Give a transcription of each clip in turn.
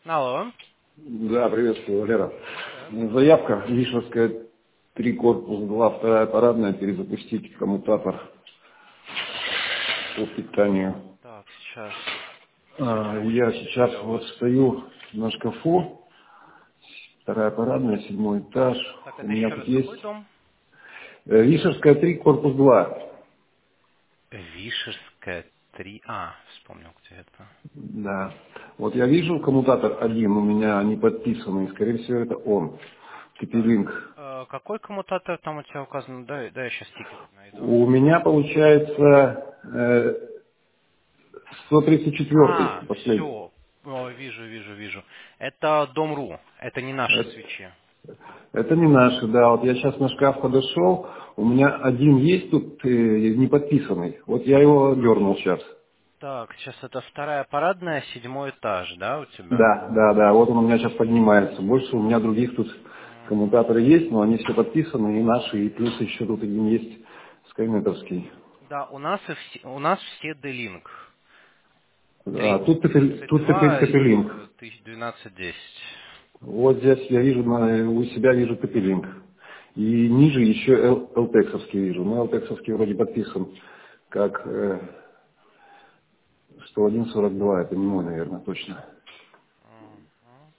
Алло. Да, приветствую, Валера. Да. Заявка Вишевская, 3 корпус 2, вторая парадная, перезапустить коммутатор по питанию. Так, сейчас. Секунду, Я сейчас я вот вас. стою на шкафу, вторая парадная, 7 этаж. Так, У это меня еще тут раз какой есть дом? Вишевская, 3 корпус 2. Вишерская 3. А, вспомнил, где это. Да. Вот я вижу коммутатор один, у меня не подписанный, скорее всего, это он. Так. TP-Link. Какой коммутатор там у тебя указан? Да, я сейчас тикет найду. У меня получается 134 последний. Все. Вижу. Это Дом.ру. Это не наши Это, свечи. это не наши, да. Вот я сейчас на шкаф подошел, у меня один есть тут не подписанный. Вот я его дернул сейчас. Так, сейчас это вторая парадная, 7 этаж, да, у тебя? Да, да, да. Вот он у меня сейчас поднимается. Больше у меня других тут Мгм. коммутаторы есть, но они все подписаны, и наши, и плюс еще тут один есть скайнетовский. Да, у нас все D-Link. Тут, тут Т32 TP-Link. 1210. Вот здесь я вижу, у себя вижу TP-Link. И ниже еще LTEX-овский вижу. Но LTEX-овский вроде подписан как 101.42. Это не мой, наверное, точно. Мгм.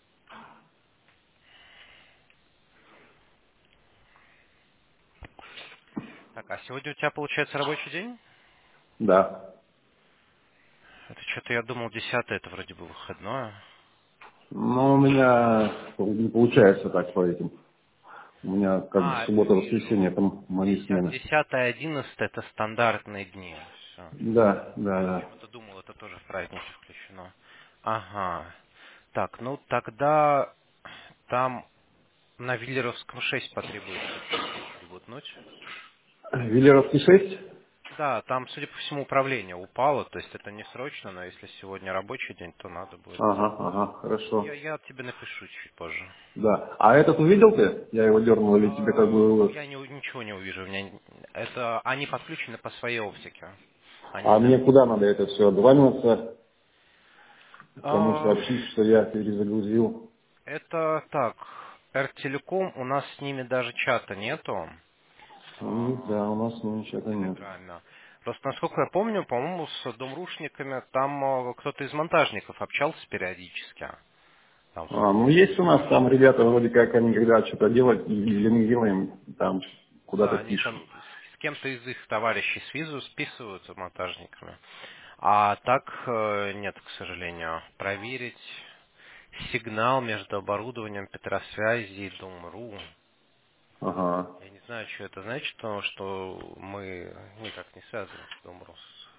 Так, а сегодня у тебя получается рабочий день? Да. Это что-то я думал, 10 это вроде бы выходное. Но у меня не получается так по этим. У меня как бы суббота-воскресенье, Вижу. там мои смены. 10 11 это стандартные дни. Все. Да, да, Я да. почему-то думал, это тоже в праздники включено. Ага. Так, ну тогда там на Виллеровском 6 потребуется чуть-чуть прибутнуть. Виллеровский 6? Да, там, судя по всему, управление упало, то есть это не срочно, но если сегодня рабочий день, то надо будет. Ага, ага, хорошо. Я тебе напишу чуть позже. Да. А этот увидел ты? Я его дернул или тебе как бы... Я ничего не увижу. Это они подключены по своей оптике. Они А на... мне куда надо это все отзваниваться? Кому А, сообщить, что я перезагрузил? Это так. Ртелеком, у нас с ними даже чата нету. Да, у нас В ничего нет. Телеграме. Просто, насколько я помню, по-моему, с домрушниками там кто-то из монтажников общался периодически. Там Ну есть у нас там ребята, вроде как они когда что-то делать, или мы делаем, там куда-то Да, они пишут. там с кем-то из их товарищей с визу списываются монтажниками. А так нет, к сожалению. Проверить сигнал между оборудованием Петросвязи и Дом.ру. Ага. Я не знаю, что это значит, потому что мы никак не связаны с Дом.ру.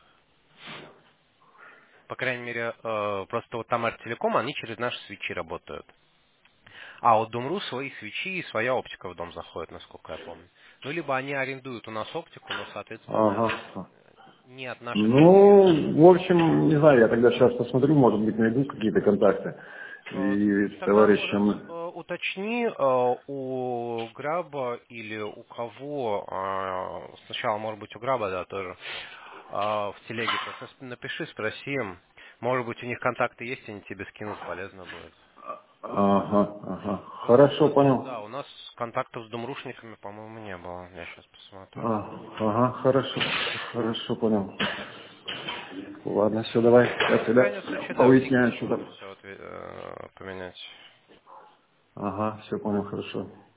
По крайней мере, просто вот там Артелеком, они через наши свечи работают. А вот Дом.ру свои свечи и своя оптика в дом заходит, насколько я помню. Ну, либо они арендуют у нас оптику, но, соответственно, Ага. не от наших свечей. Ну, в общем, не знаю, я тогда сейчас посмотрю, может быть, найду какие-то контакты. И с Тогда, может, товарищем... уточни у Граба или у кого, сначала, может быть, у Граба, да, тоже, в телеге просто напиши, спроси им. Может быть, у них контакты есть, они тебе скинут, полезно будет. Ага, ага. Просто у Хорошо, нас, понял. да, у нас контактов с домрушниками, по-моему, не было. Я сейчас посмотрю. Ага, хорошо. Хорошо, понял. Ладно, все, давай. Я В тогда крайнем случае, да, в поясняю, тикете что там. можем все поменять. Ага, все понял, хорошо.